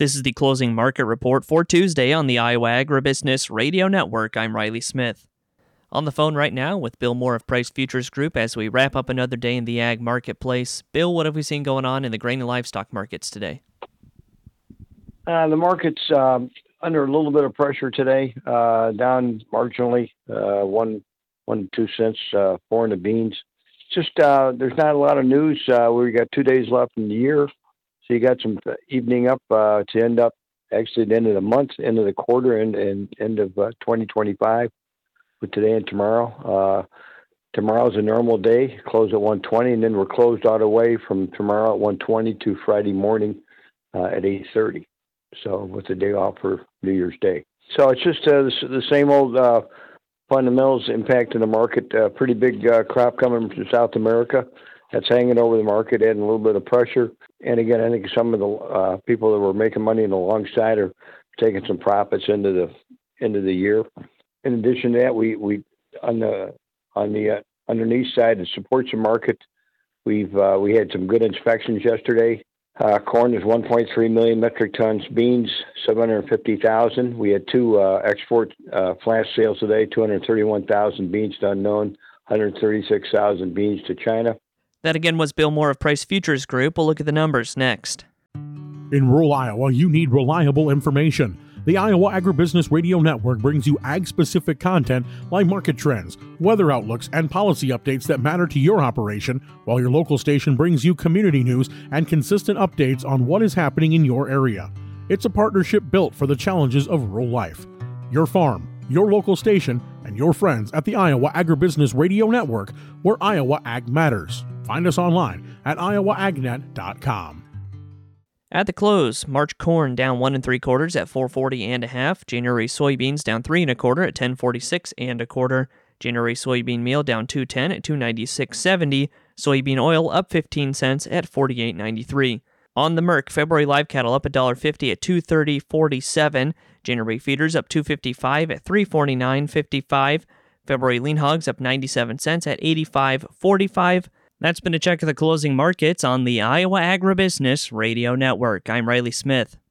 This is the closing market report for Tuesday on the Iowa Agribusiness Radio Network. I'm Riley Smith. On the phone right now with Bill Moore of Price Futures Group as we wrap up another day in the ag marketplace. Bill, what have we seen going on in the grain and livestock markets today? The market's under a little bit of pressure today, down marginally, 1 to 2 cents, 4 in the beans. Just there's not a lot of news. We got 2 days left in the year. So you got some evening up to end up actually the end of the month, end of the quarter, and end of 2025 with today and tomorrow. Tomorrow's a normal day, close at 1:20, and then we're closed all the way from tomorrow at 1:20 to Friday morning at 8:30. So with the day off for New Year's Day. So it's just the same old fundamentals impacting the market. Pretty big crop coming from South America. That's hanging over the market, adding a little bit of pressure. And again, I think some of the people that were making money on the long side are taking some profits into the year. In addition to that, we on the underneath side that supports the market, we had some good inspections yesterday. Corn is 1.3 million metric tons. Beans 750,000. We had two export flash sales today. 231,000 beans to unknown. 136,000 beans to China. That again was Bill Moore of Price Futures Group. We'll look at the numbers next. In rural Iowa, you need reliable information. The Iowa Agribusiness Radio Network brings you ag-specific content like market trends, weather outlooks, and policy updates that matter to your operation, while your local station brings you community news and consistent updates on what is happening in your area. It's a partnership built for the challenges of rural life. Your farm, your local station, and your friends at the Iowa Agribusiness Radio Network, where Iowa Ag matters. Find us online at iowaagnet.com. At the close, March corn down 1 3/4 at 440 1/2. January soybeans down 3 1/4 at 1046 1/4. January soybean meal down 210 at 296.70. Soybean oil up 15 cents at 48.93. On the Merc, February live cattle up $1.50 at 230.47. January feeders up 255 at 349.55. February lean hogs up 97 cents at 85.45. That's been a check of the closing markets on the Iowa Agribusiness Radio Network. I'm Riley Smith.